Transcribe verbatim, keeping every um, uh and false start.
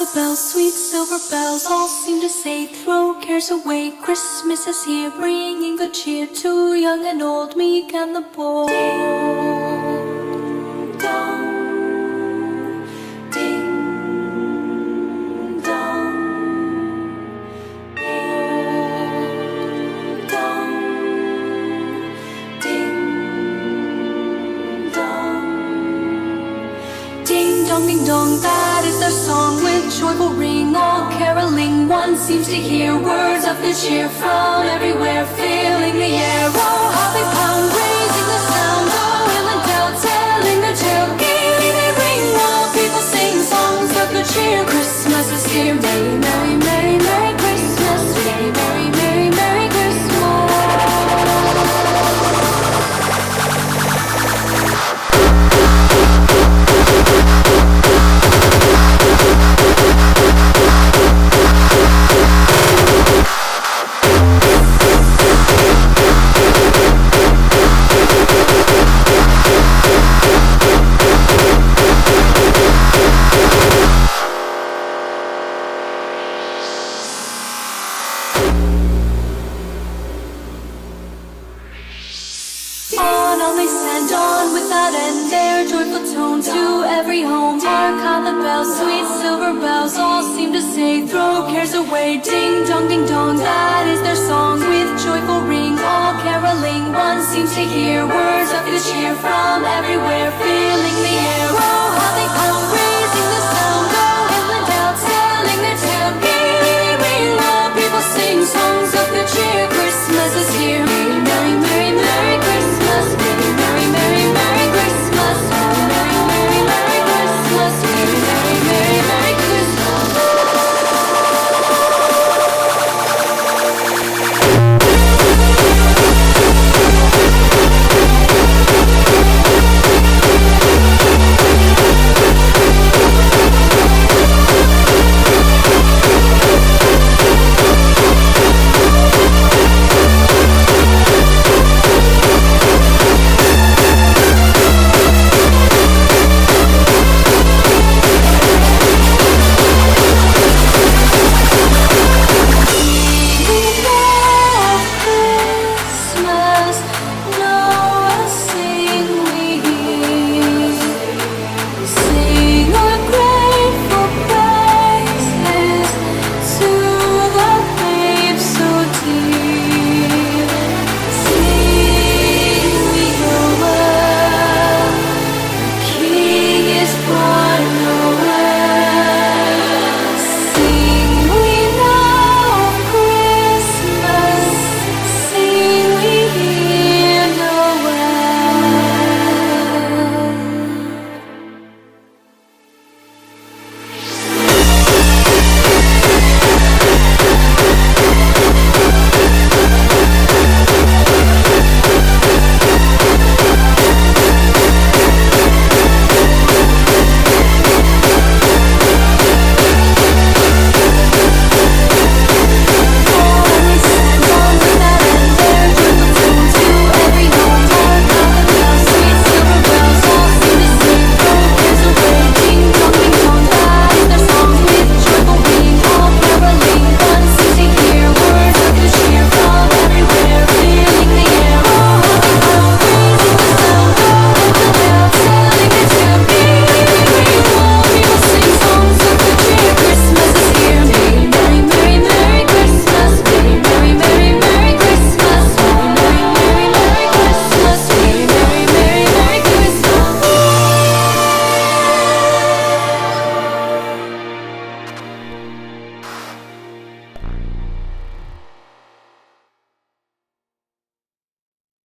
bells, sweet silver bells, all seem to say, throw cares away. Christmas is here, bringing good cheer to young and old, meek and the poor. Ding dong, ding dong, ding dong, ding dong. Ding dong, ding dong, that is their song with joyful ring, all caroling. One seems to hear words of good cheer from everywhere, filling the air. Oh, how they pound, raising the sound, oh, hill and dale, telling their tale. Gaily they ring while people sing songs of good cheer. Christmas is here, merry, merry, merry, merry Christmas, merry, merry, merry, merry Christmas. On, on they send on without end their joyful tone to every home. Hark how the bells, sweet silver bells, all seem to say, throw cares away. Ding dong, ding dong, that is their song with joyful ring, all caroling. One seems to hear words of good cheer from everywhere, filling the air. Oh, how they pound.